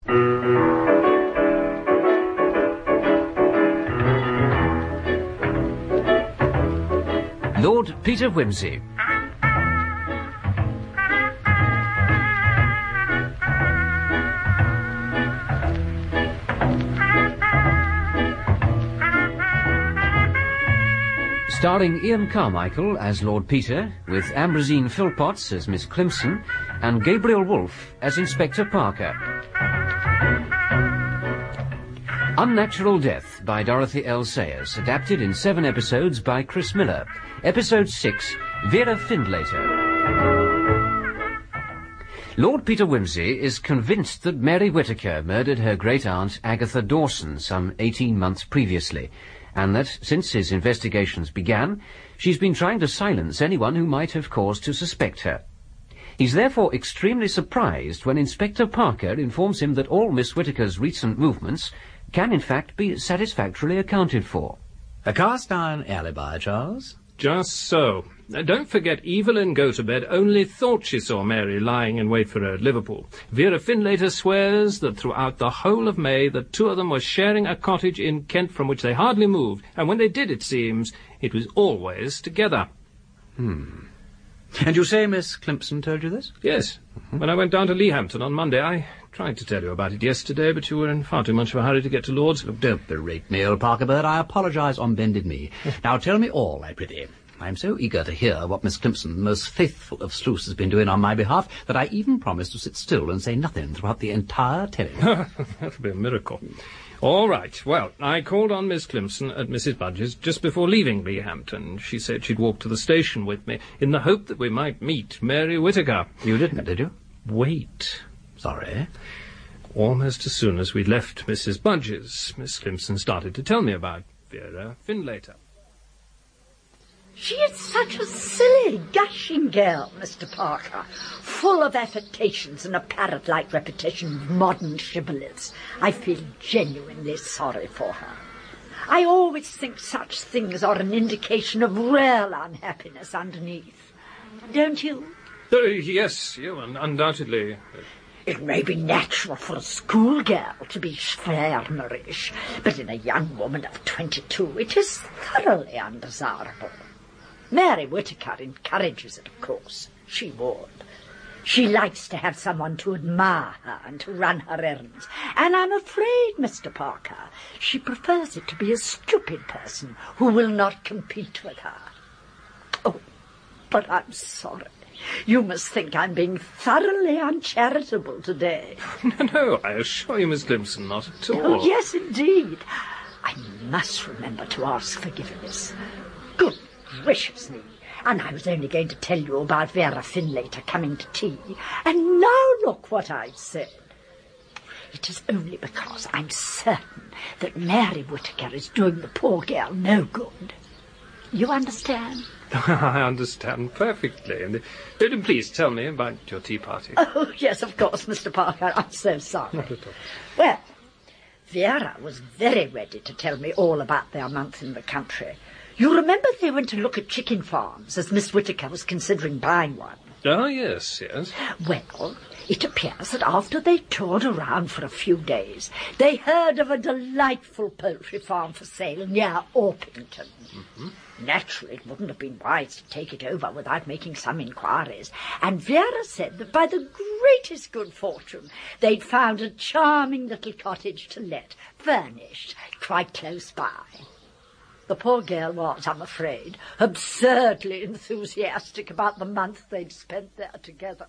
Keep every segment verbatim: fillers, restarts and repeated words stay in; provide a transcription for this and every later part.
Lord Peter Wimsey. Starring Ian Carmichael as Lord Peter, with Ambrosine Philpotts as Miss Climson, and Gabriel Woolf as Inspector Parker. Unnatural Death by Dorothy L. Sayers, adapted in seven episodes by Chris Miller. Episode six, Vera Findlater. Lord Peter Wimsey is convinced that Mary Whittaker murdered her great-aunt Agatha Dawson some eighteen months previously, and that, since his investigations began, she's been trying to silence anyone who might have cause to suspect her. He's therefore extremely surprised when Inspector Parker informs him that all Miss Whittaker's recent movements can in fact be satisfactorily accounted for. A cast-iron alibi, Charles? Just so. Now, don't forget Evelyn Gotobed only thought she saw Mary lying in wait for her at Liverpool. Vera Findlater swears that throughout the whole of May the two of them were sharing a cottage in Kent from which they hardly moved, and when they did, it seems, it was always together. Hmm. And you say Miss Climson told you this? Yes. Mm-hmm. When I went down to Leahampton on Monday, I tried to tell you about it yesterday, but you were in far too much of a hurry to get to Lord's. Look, don't berate me, old Parker Bird. I apologise on bended knee. Now tell me all, I prithee. I'm so eager to hear what Miss Climson, most faithful of sleuths, has been doing on my behalf, that I even promised to sit still and say nothing throughout the entire telling. That would be a miracle. All right. Well, I called on Miss Climson at Missus Budge's just before leaving Leahampton. She said she'd walk to the station with me in the hope that we might meet Mary Whittaker. You didn't, did you? Wait. Sorry. Almost as soon as we left Missus Budge's, Miss Climson started to tell me about Vera Findlater. She is such a silly, gushing girl, Mister Parker, full of affectations and a parrot-like repetition of modern shibboleths. I feel genuinely sorry for her. I always think such things are an indication of real unhappiness underneath. Don't you? Uh, yes, you un- undoubtedly. It may be natural for a schoolgirl to be schwärmerisch, but in a young woman of twenty-two it is thoroughly undesirable. Mary Whittaker encourages it, of course. She would. She likes to have someone to admire her and to run her errands. And I'm afraid, Mister Parker, she prefers it to be a stupid person who will not compete with her. Oh, but I'm sorry. You must think I'm being thoroughly uncharitable today. No, no, I assure you, Miss Climson, not at all. Oh, yes, indeed. I must remember to ask forgiveness. Good gracious me. And I was only going to tell you about Vera Findlater coming to tea. And now look what I've said. It is only because I'm certain that Mary Whittaker is doing the poor girl no good. You understand? I understand perfectly. And uh, please tell me about your tea party. Oh, yes, of course, Mister Parker. I'm so sorry. Not at all. Well, Vera was very ready to tell me all about their month in the country. You remember they went to look at chicken farms, as Miss Whittaker was considering buying one? Oh, yes, yes. Well, it appears that after they toured around for a few days, they heard of a delightful poultry farm for sale near Orpington. Mm-hmm. Naturally, it wouldn't have been wise to take it over without making some inquiries, and Vera said that by the greatest good fortune they'd found a charming little cottage to let, furnished, quite close by. The poor girl was, I'm afraid, absurdly enthusiastic about the month they'd spent there together.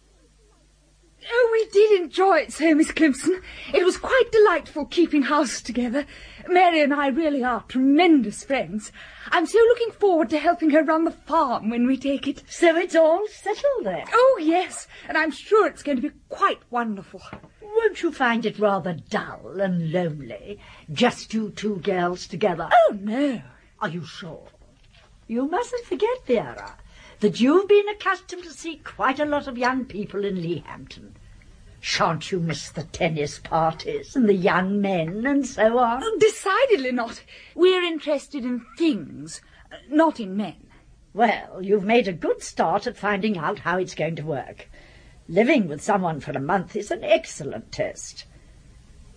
Oh, we did enjoy it so, Miss Climson. It was quite delightful keeping house together. Mary and I really are tremendous friends. I'm so looking forward to helping her run the farm when we take it. So it's all settled there? Oh, yes, and I'm sure it's going to be quite wonderful. Won't you find it rather dull and lonely, just you two girls together? Oh, no. Are you sure? You mustn't forget, Vera, that you've been accustomed to see quite a lot of young people in Leahampton. Shan't you miss the tennis parties and the young men and so on? Oh, decidedly not. We're interested in things, not in men. Well, you've made a good start at finding out how it's going to work. Living with someone for a month is an excellent test.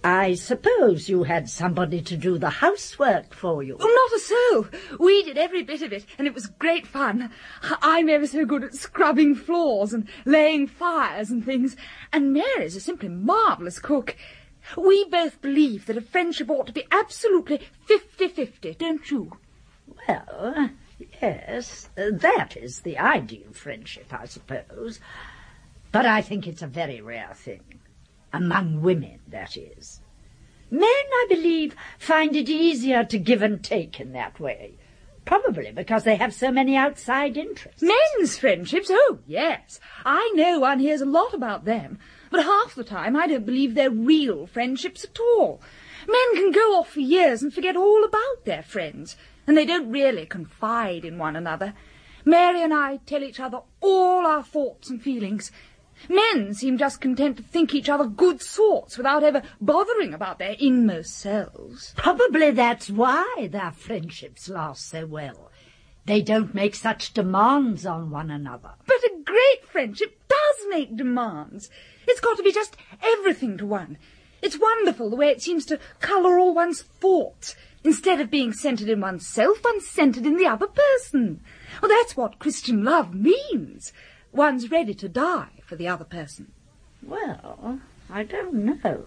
I suppose you had somebody to do the housework for you. Oh, not a soul. We did every bit of it, and it was great fun. I'm ever so good at scrubbing floors and laying fires and things, and Mary's a simply marvellous cook. We both believe that a friendship ought to be absolutely fifty-fifty, don't you? Well, yes, uh, that is the ideal friendship, I suppose. But I think it's a very rare thing. Among women, that is. Men, I believe, find it easier to give and take in that way. Probably because they have so many outside interests. Men's friendships? Oh, yes. I know one hears a lot about them. But half the time I don't believe they're real friendships at all. Men can go off for years and forget all about their friends. And they don't really confide in one another. Mary and I tell each other all our thoughts and feelings. Men seem just content to think each other good sorts without ever bothering about their inmost selves. Probably that's why their friendships last so well. They don't make such demands on one another. But a great friendship does make demands. It's got to be just everything to one. It's wonderful the way it seems to colour all one's thoughts. Instead of being centred in oneself, one's centred in the other person. Well, that's what Christian love means. One's ready to die for the other person. Well, I don't know.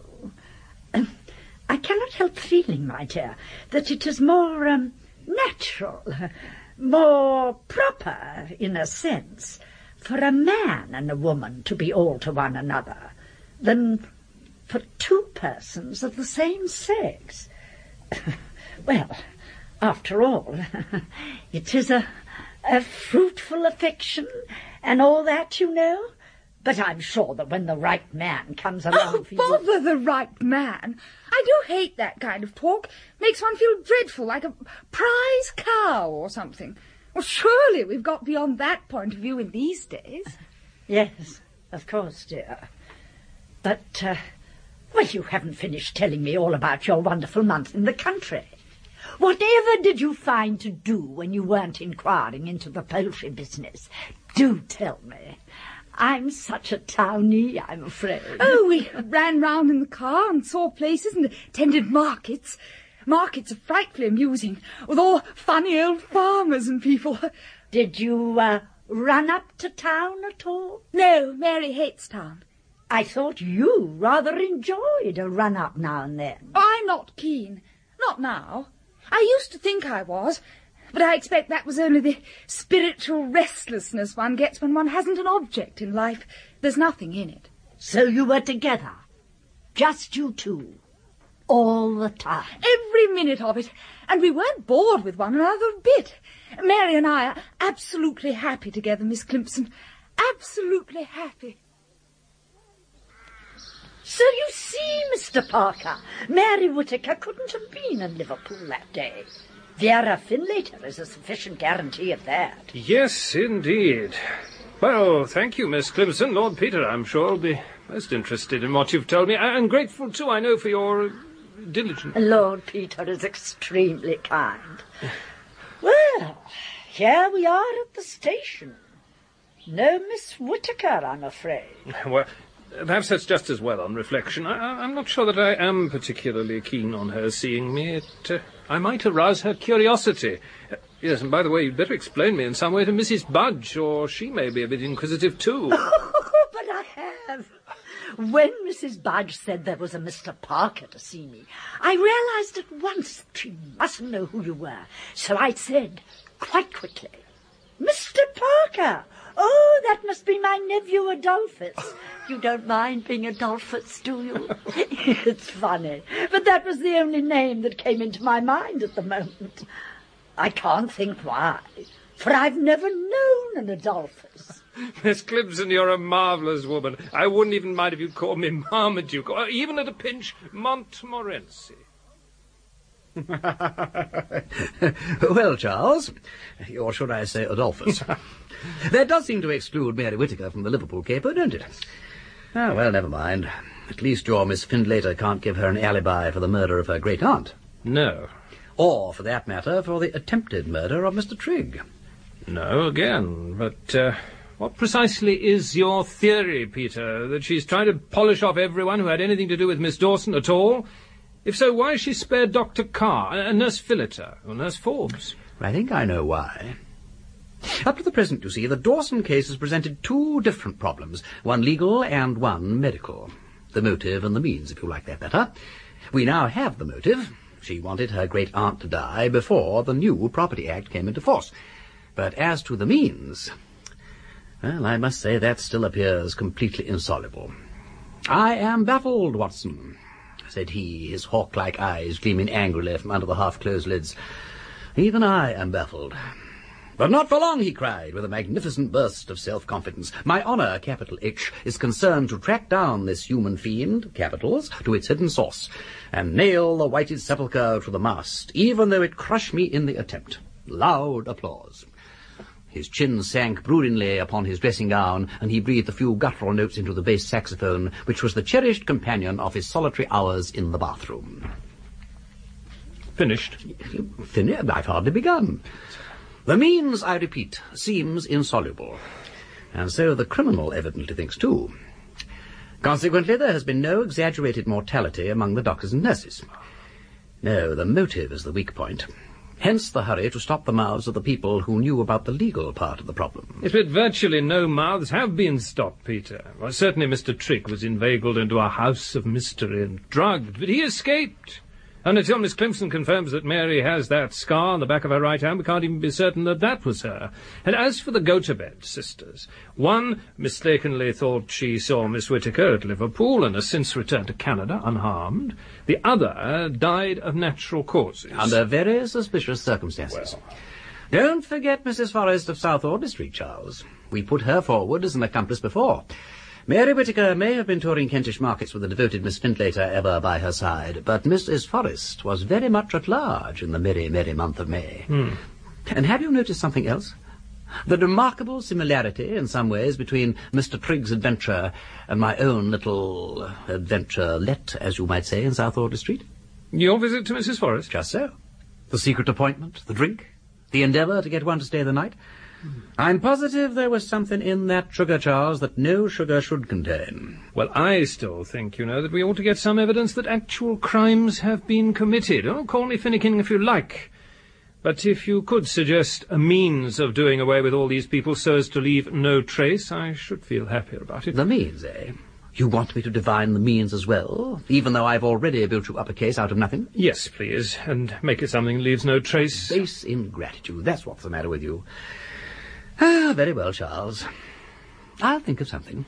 I cannot help feeling, my dear, that it is more um, natural, more proper, in a sense, for a man and a woman to be all to one another than for two persons of the same sex. Well, after all, it is a, a fruitful affection and all that, you know. But I'm sure that when the right man comes along Oh, for bother you... the right man. I do hate that kind of talk. Makes one feel dreadful, like a prize cow or something. Well, surely we've got beyond that point of view in these days. Yes, of course, dear. But, uh, well, you haven't finished telling me all about your wonderful month in the country. Whatever did you find to do when you weren't inquiring into the poultry business? Do tell me. I'm such a townie, I'm afraid. Oh, we ran round in the car and saw places and attended markets. Markets are frightfully amusing, with all funny old farmers and people. Did you uh, run up to town at all? No, Mary hates town. I thought you rather enjoyed a run-up now and then. Oh, I'm not keen. Not now. I used to think I was, but I expect that was only the spiritual restlessness one gets when one hasn't an object in life. There's nothing in it. So you were together? Just you two? All the time? Every minute of it. And we weren't bored with one another a bit. Mary and I are absolutely happy together, Miss Climpson. Absolutely happy. So you see, Mister Parker, Mary Whittaker couldn't have been in Liverpool that day. Vera Finlater is a sufficient guarantee of that. Yes, indeed. Well, thank you, Miss Clemson. Lord Peter, I'm sure, will be most interested in what you've told me, and grateful, too, I know, for your diligence. Lord Peter is extremely kind. Well, here we are at the station. No Miss Whittaker, I'm afraid. Well, perhaps that's just as well on reflection. I, I'm not sure that I am particularly keen on her seeing me. It, uh, I might arouse her curiosity. Uh, yes, and by the way, you'd better explain me in some way to Missus Budge, or she may be a bit inquisitive too. But I have. When Missus Budge said there was a Mister Parker to see me, I realized at once that she mustn't know who you were. So I said, quite quickly, Mister Parker! Oh, that must be my nephew Adolphus. You don't mind being Adolphus, do you? It's funny, but that was the only name that came into my mind at the moment. I can't think why, for I've never known an Adolphus. Miss Clemson, you're a marvellous woman. I wouldn't even mind if you called me Marmaduke, or even at a pinch, Montmorency. Well, Charles, or should I say Adolphus, that does seem to exclude Mary Whittaker from the Liverpool caper, don't it? Ah, well, never mind. At least your Miss Findlater can't give her an alibi for the murder of her great-aunt. No. Or, for that matter, for the attempted murder of Mister Trigg. No, again, but, uh, What precisely is your theory, Peter? That she's trying to polish off everyone who had anything to do with Miss Dawson at all? If so, why has she spared Doctor Carr, and Nurse Philliter, or Nurse Forbes? I think I know why. Up to the present, you see, the Dawson case has presented two different problems, one legal and one medical. The motive and the means, if you like that better. We now have the motive. She wanted her great-aunt to die before the new Property Act came into force. But as to the means, well, I must say that still appears completely insoluble. I am baffled, Watson, said he, his hawk-like eyes gleaming angrily from under the half-closed lids. Even I am baffled. But not for long, he cried, with a magnificent burst of self-confidence. My honour, capital H, is concerned to track down this human fiend, capitals, to its hidden source, and nail the whited sepulchre to the mast, even though it crush me in the attempt. Loud applause. His chin sank broodingly upon his dressing-gown, and he breathed a few guttural notes into the bass saxophone, which was the cherished companion of his solitary hours in the bathroom. Finished? Finished? I've hardly begun. The means, I repeat, seems insoluble, and so the criminal evidently thinks too. Consequently, there has been no exaggerated mortality among the doctors and nurses. No, the motive is the weak point. Hence the hurry to stop the mouths of the people who knew about the legal part of the problem. Yes, but virtually no mouths have been stopped, Peter. Well, certainly Mister Trick was inveigled into a house of mystery and drugged, but he escaped. And until Miss Clemson confirms that Mary has that scar on the back of her right hand, we can't even be certain that that was her. And as for the Gotobed sisters, one mistakenly thought she saw Miss Whittaker at Liverpool and has since returned to Canada unharmed. The other died of natural causes. Under very suspicious circumstances. Well. Don't forget Missus Forrest of South Audley Street, Charles. We put her forward as an accomplice before. Mary Whittaker may have been touring Kentish markets with the devoted Miss Findlater ever by her side, but Missus Forrest was very much at large in the merry, merry month of May. Hmm. And have you noticed something else? The remarkable similarity, in some ways, between Mister Trigg's adventure and my own little adventure-let, as you might say, in South Audley Street. Your visit to Missus Forrest? Just so. The secret appointment, the drink, the endeavour to get one to stay the night. I'm positive there was something in that sugar, Charles, that no sugar should contain. Well, I still think, you know, that we ought to get some evidence that actual crimes have been committed. Oh, call me finicking if you like. But if you could suggest a means of doing away with all these people so as to leave no trace, I should feel happier about it. The means, eh? You want me to divine the means as well, even though I've already built you up a case out of nothing? Yes, please, and make it something that leaves no trace. Base ingratitude, that's what's the matter with you. Ah, very well, Charles. I'll think of something.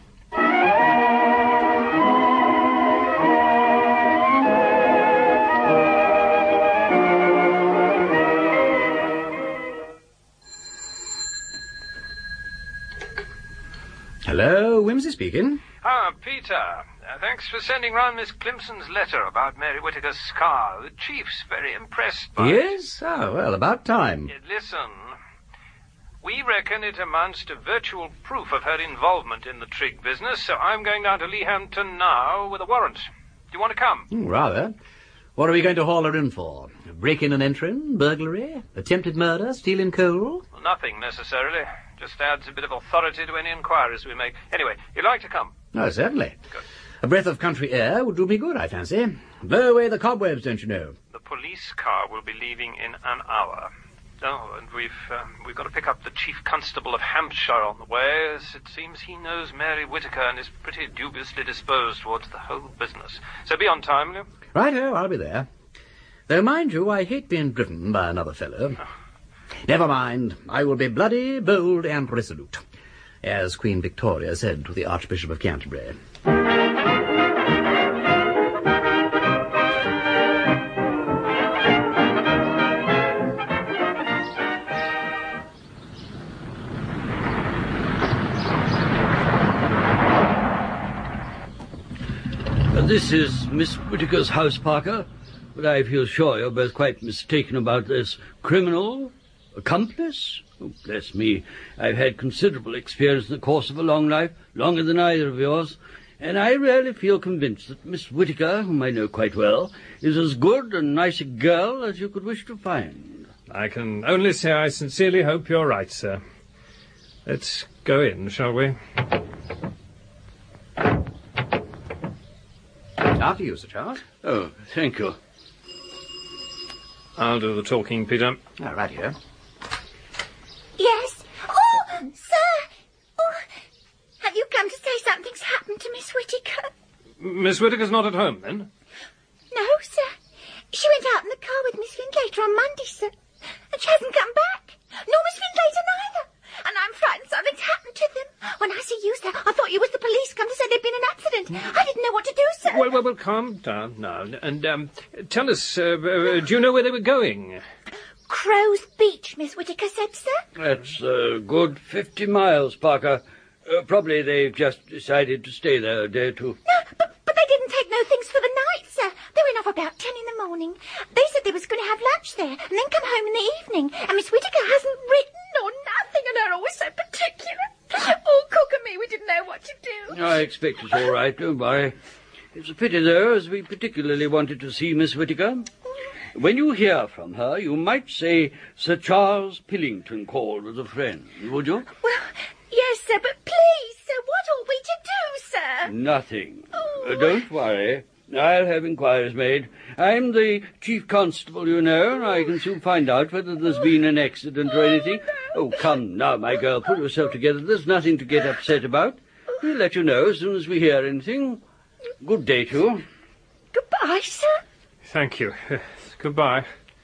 Hello, Whimsy speaking. Ah, Peter. Uh, thanks for sending round Miss Clemson's letter about Mary Whittaker's scar. The chief's very impressed by it. Yes? Ah, well, about time. Yeah, listen. We reckon it amounts to virtual proof of her involvement in the Trigg business, so I'm going down to Leahampton now with a warrant. Do you want to come? Mm, rather. What are we going to haul her in for? Break-in and entering? Burglary? Attempted murder? Stealing coal? Well, nothing necessarily. Just adds a bit of authority to any inquiries we make. Anyway, you'd like to come? Oh, certainly. Good. A breath of country air would do me good, I fancy. Blow away the cobwebs, don't you know? The police car will be leaving in an hour. Oh, and we've um, we've got to pick up the Chief Constable of Hampshire on the way, as it seems he knows Mary Whittaker and is pretty dubiously disposed towards the whole business. So be on time, will you? Righto, I'll be there. Though, mind you, I hate being driven by another fellow. Oh. Never mind. I will be bloody, bold, and resolute, as Queen Victoria said to the Archbishop of Canterbury. This is Miss Whittaker's house, Parker, but I feel sure you're both quite mistaken about this criminal accomplice. Oh, bless me, I've had considerable experience in the course of a long life, longer than either of yours, and I really feel convinced that Miss Whittaker, whom I know quite well, is as good and nice a girl as you could wish to find. I can only say I sincerely hope you're right, sir. Let's go in, shall we? After you, Sir Charles. Oh, thank you. I'll do the talking, Peter. Oh, right here. Yes? Oh, sir! Oh, have you come to say something's happened to Miss Whittaker? Miss Whittaker's not at home, then? No, sir. She went out in the car with Miss Findlater on Monday, sir. And she hasn't come back. Nor Miss Findlater neither. And I'm frightened something's happened to them. When I see you, sir, I thought you was the police come to say there'd been an accident. I didn't know what to do, sir. Well, well, well, calm down now. And, um, tell us, uh, uh, do you know where they were going? Crow's Beach, Miss Whittaker said, sir. That's a good fifty miles, Parker. Uh, probably they've just decided to stay there a day or two. No, but, but they didn't take no things for the night, sir. They went off about ten in the morning. They said they was going to have lunch there and then come home in the evening. And Miss Whittaker hasn't written or nothing, and they're always so particular. Oh, Cook and me, we didn't know what to do. I expect it's all right, don't worry. It's a pity, though, as we particularly wanted to see Miss Whittaker. When you hear from her, you might say Sir Charles Pillington called as a friend, would you? Well, yes, sir, but please, sir, what ought we to do, sir? Nothing. Oh. Uh, don't worry. I'll have inquiries made. I'm the chief constable, you know, and I can soon find out whether there's been an accident or anything. Oh, come now, my girl, pull yourself together. There's nothing to get upset about. We'll let you know as soon as we hear anything. Good day to you. Goodbye, sir. Thank you. Goodbye.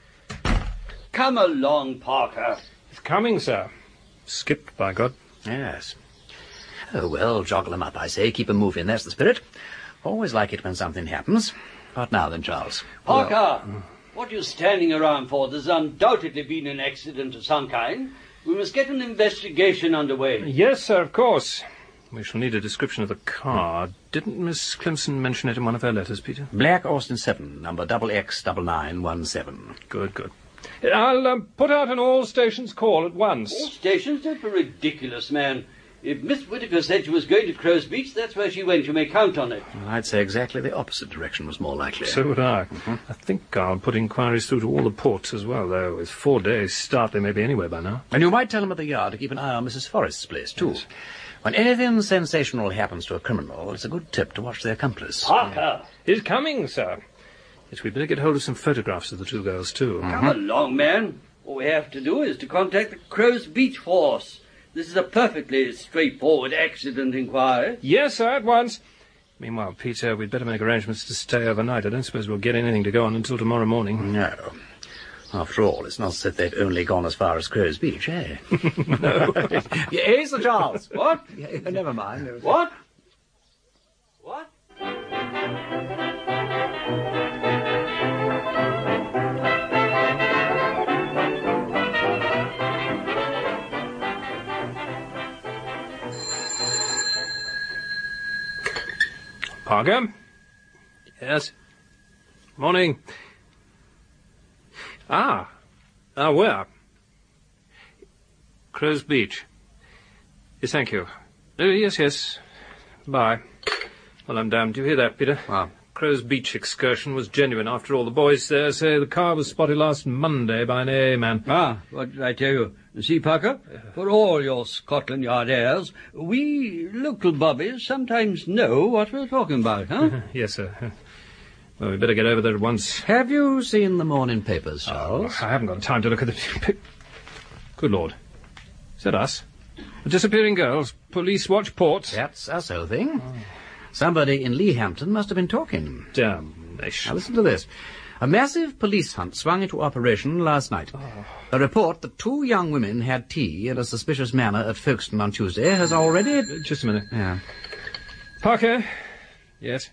Come along, Parker. It's coming, sir. Skipped, by God. Yes. Oh, well, joggle 'em up, I say. Keep 'em moving. That's the spirit. Always like it when something happens. What now, then, Charles? Parker, Well, what are you standing around for? There's undoubtedly been an accident of some kind. We must get an investigation underway. Yes, sir, of course. We shall need a description of the car. Didn't Miss Clemson mention it in one of her letters, Peter? Black Austin seven, number double X double nine one seven. Good, good. I'll um, put out an all-stations call at once. All stations? Don't be ridiculous, man. If Miss Whittaker said she was going to Crow's Beach, that's where she went. You may count on it. Well, I'd say exactly the opposite direction was more likely. So would I. Mm-hmm. I think I'll put inquiries through to all the ports as well, though. With four days' start, they may be anywhere by now. And you might tell them at the yard to keep an eye on Missus Forrest's place, too. Yes. When anything sensational happens to a criminal, it's a good tip to watch the accomplice. Parker! He's coming, sir. Yes, we'd better get hold of some photographs of the two girls, too. Mm-hmm. Come along, man. All we have to do is to contact the Crow's Beach force. This is a perfectly straightforward accident inquiry. Yes, sir, at once. Meanwhile, Peter, we'd better make arrangements to stay overnight. I don't suppose we'll get anything to go on until tomorrow morning. No. After all, it's not that they've only gone as far as Crow's Beach, eh? No. Yes, Sir Charles. What? Yeah, never mind. What? What? Parker? Yes? Morning. Ah. Ah, where? Crow's Beach. Yes, thank you. Uh, yes, yes. Bye. Well, I'm damned. Do you hear that, Peter? Ah. Crow's Beach excursion was genuine. After all, the boys there say the car was spotted last Monday by an A A man. Ah, what did I tell you? See, Parker, for all your Scotland Yard airs, we local bobbies sometimes know what we're talking about, huh? Yes, sir. Well, we'd better get over there at once. Have you seen the morning papers, Charles? Oh, I haven't got time to look at the... Good Lord. Is that us? The disappearing girls. Police watch ports. That's us, old thing. Oh. Somebody in Leehampton must have been talking. Damnation. Now listen to this. A massive police hunt swung into operation last night. Oh. A report that two young women had tea in a suspicious manner at Folkestone on Tuesday has already... Uh, just a minute. Yeah. Parker? Yes?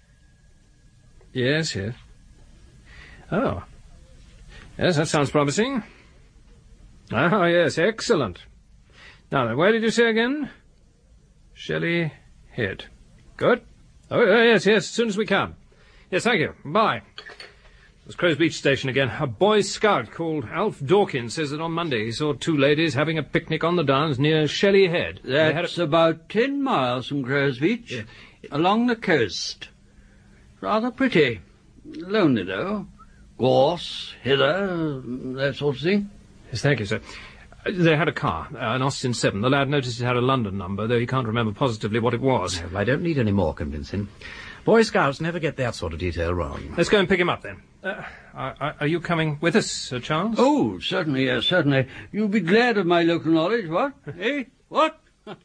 Yes, yes. Oh. Yes, that sounds promising. Ah, yes, excellent. Now then, where did you say again? Shelley Head. Good. Oh, yes, yes, as soon as we can. Yes, thank you. Bye. It was Crow's Beach Station again. A boy scout called Alf Dawkins says that on Monday he saw two ladies having a picnic on the downs near Shelley Head. That's a... about ten miles from Crow's Beach, yeah. Along the coast. Rather pretty. Lonely, though. Gorse, heather, that sort of thing. Yes, thank you, sir. They had a car, uh, an Austin seven. The lad noticed it had a London number, though he can't remember positively what it was. Well, I don't need any more convincing. Boy Scouts never get that sort of detail wrong. Let's go and pick him up, then. Uh, are, are you coming with us, Sir Charles? Oh, certainly, yes, certainly. You'll be glad of my local knowledge, what? Eh? What?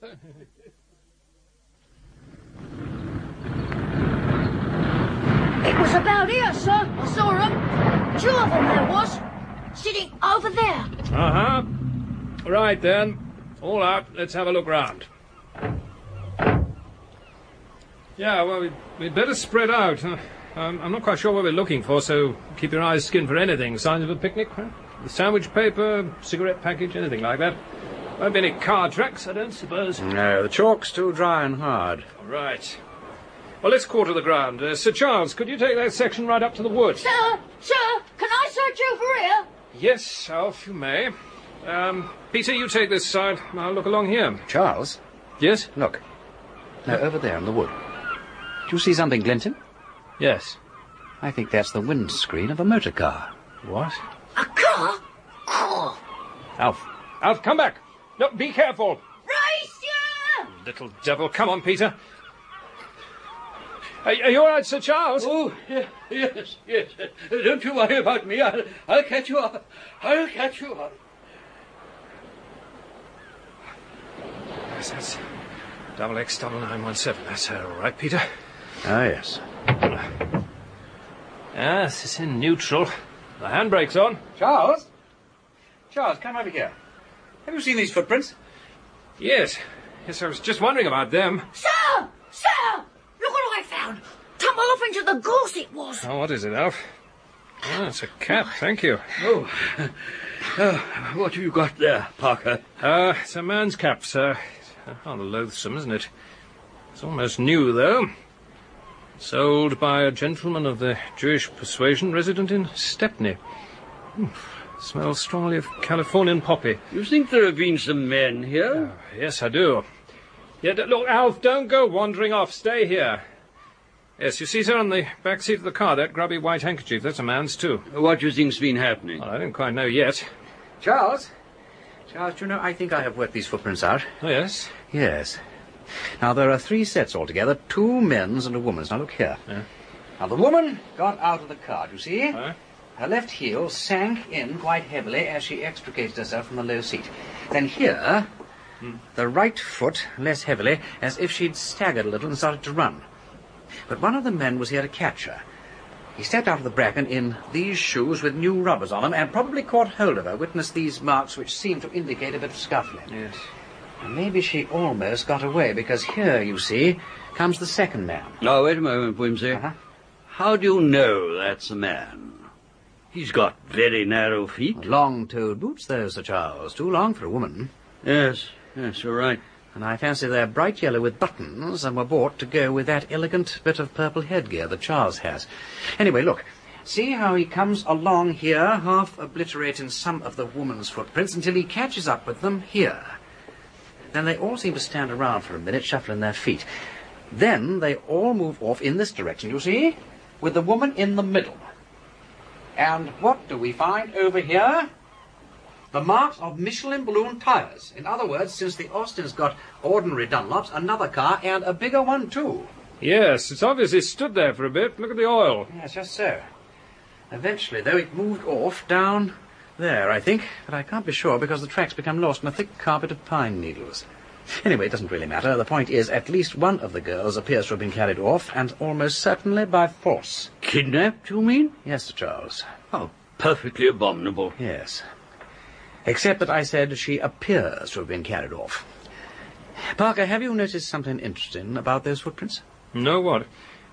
It was about here, sir. I saw them. Two of them there was. Sitting over there. Uh-huh. Right, then. All out. Let's have a look round. Yeah, well, we'd, we'd better spread out. Uh, um, I'm not quite sure what we're looking for, so keep your eyes skinned for anything. Signs of a picnic? Huh? The sandwich paper, cigarette package, anything like that. Won't be any car tracks, I don't suppose. No, the chalk's too dry and hard. All right. Well, let's quarter the ground. Uh, Sir Charles, could you take that section right up to the wood? Sir, sir, can I search over here? Yes, Alf, you may. Um, Peter, you take this side. I'll look along here. Charles? Yes? Look. No, over there in the wood. Do you see something glinting? Yes. I think that's the windscreen of a motor car. What? A car? Oh. Alf. Alf, come back. No, be careful. Right, sir! Little devil. Come on, Peter. Are, are you all right, Sir Charles? Oh, yeah, yes, yes. Don't you worry about me. I'll, I'll catch you up. I'll catch you up. Yes, that's double X double nine one seven. That's her, all right, Peter. Ah, yes. Yes, it's in neutral. The handbrake's on. Charles? Charles, come over here. Have you seen these footprints? Yes. Yes, I was just wondering about them. Sir! Sir! Look what I found! Tumble off into the gorse it was. Oh, what is it, Alf? Oh, it's a cap, thank you. Oh, uh, what have you got there, Parker? Uh, it's a man's cap, sir. Rather loathsome, isn't it? It's almost new, though. Sold by a gentleman of the Jewish persuasion resident in Stepney. Hmm. Smells strongly of Californian poppy. You think there have been some men here? Oh, yes, I do. Yeah, d- look, Alf, don't go wandering off. Stay here. Yes, you see, sir, on the back seat of the car, that grubby white handkerchief, that's a man's, too. What do you think's been happening? Well, I don't quite know yet. Charles? Charles, do you know, I think I have worked these footprints out. Oh, yes? Yes. Now, there are three sets altogether, two men's and a woman's. Now, look here. Yeah. Now, the woman got out of the car, do you see? Huh? Her left heel sank in quite heavily as she extricated herself from the low seat. Then here, hmm. the right foot less heavily, as if she'd staggered a little and started to run. But one of the men was here to catch her. He stepped out of the bracken in these shoes with new rubbers on them and probably caught hold of her. Witness these marks which seem to indicate a bit of scuffling. Yes. And maybe she almost got away, because here, you see, comes the second man. Now, wait a moment, Whimsy. Uh-huh. How do you know that's a man? He's got very narrow feet. Long-toed boots, though, Sir Charles. Too long for a woman. Yes, yes, you're right. And I fancy they're bright yellow with buttons and were bought to go with that elegant bit of purple headgear that Charles has. Anyway, look. See how he comes along here, half obliterating some of the woman's footprints, until he catches up with them here. Then they all seem to stand around for a minute, shuffling their feet. Then they all move off in this direction, you see, with the woman in the middle. And what do we find over here? The marks of Michelin balloon tires. In other words, since the Austins got ordinary Dunlops, another car, and a bigger one, too. Yes, it's obviously stood there for a bit. Look at the oil. Yes, just so. Eventually, though, it moved off down there, I think, but I can't be sure because the tracks become lost in a thick carpet of pine needles. Anyway, it doesn't really matter. The point is, at least one of the girls appears to have been carried off, and almost certainly by force. Kidnapped, you mean? Yes, Sir Charles. Oh, perfectly abominable. Yes. Except that I said she appears to have been carried off. Parker, have you noticed something interesting about those footprints? No, what?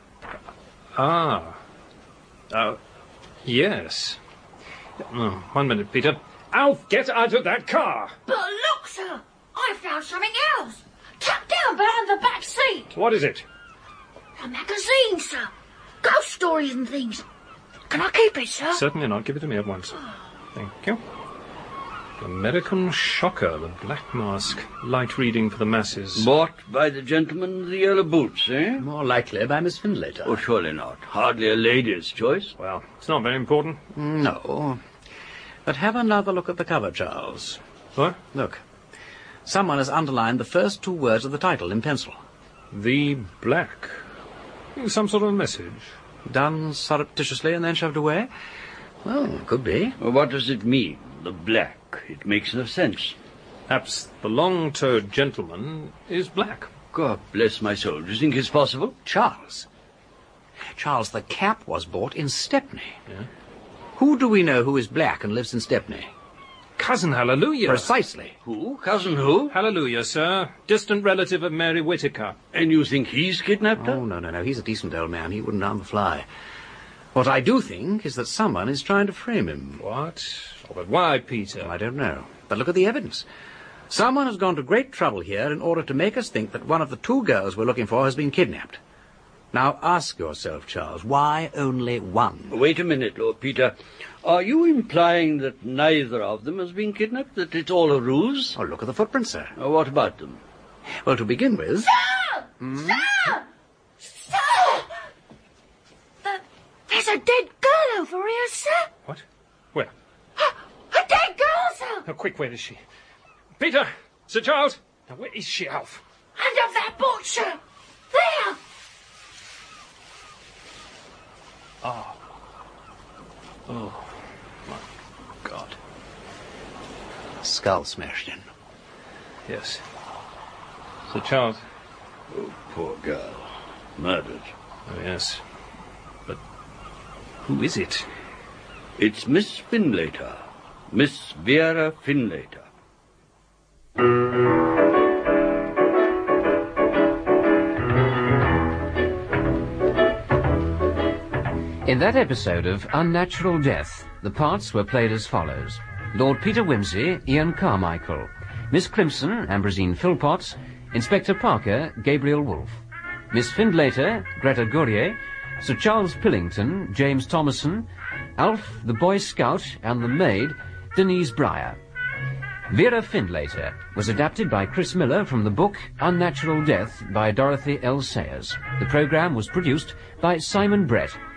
Ah. Oh, yes. Oh, one minute, Peter. Alf, get out of that car! But look, sir! I found something else! Tucked down behind the back seat! What is it? A magazine, sir. Ghost stories and things. Can I keep it, sir? Certainly not. Give it to me at once. Thank you. American Shocker, the Black Mask. Light reading for the masses. Bought by the gentleman in the yellow boots, eh? More likely by Miss Findlater. Oh, surely not. Hardly a lady's choice. Well, it's not very important. No. But have another look at the cover, Charles. What? Look. Someone has underlined the first two words of the title in pencil. The Black. Some sort of message. Done surreptitiously and then shoved away? Well, could be. Well, what does it mean, the Black? It makes no sense. Perhaps the long-toed gentleman is black. God bless my soul. Do you think it's possible? Charles. Charles, the cap was bought in Stepney. Yeah? Who do we know who is black and lives in Stepney? Cousin Hallelujah. Precisely. Who? Cousin who? Hallelujah, sir. Distant relative of Mary Whittaker. And you think he's kidnapped her? Oh, no, no, no. He's a decent old man. He wouldn't harm a fly. What I do think is that someone is trying to frame him. What? Oh, but why, Peter? I don't know. But look at the evidence. Someone has gone to great trouble here in order to make us think that one of the two girls we're looking for has been kidnapped. Now ask yourself, Charles, why only one? Wait a minute, Lord Peter. Are you implying that neither of them has been kidnapped, that it's all a ruse? Oh, look at the footprints, sir. Uh, what about them? Well, to begin with... Sir! Hmm? Sir! Sir! Uh, there's a dead girl over here, sir. What? Where? A dead girl, sir! Oh, quick, where is she? Peter! Sir Charles! Now, where is she, Alf? Under that book, sir! There! Oh. Oh, my God. Skull smashed in. Yes. Sir Charles. Oh, poor girl. Murdered. Oh, yes. But who is it? It's Miss Findlater. Miss Vera Findlater. In that episode of Unnatural Death, the parts were played as follows. Lord Peter Wimsey, Ian Carmichael. Miss Crimson, Ambrosine Philpotts. Inspector Parker, Gabriel Wolfe. Miss Findlater, Greta Gourier. Sir Charles Pillington, James Thomason. Alf, the Boy Scout, and the maid, Denise Breyer. Vera Findlater was adapted by Chris Miller from the book Unnatural Death by Dorothy L. Sayers. The programme was produced by Simon Brett.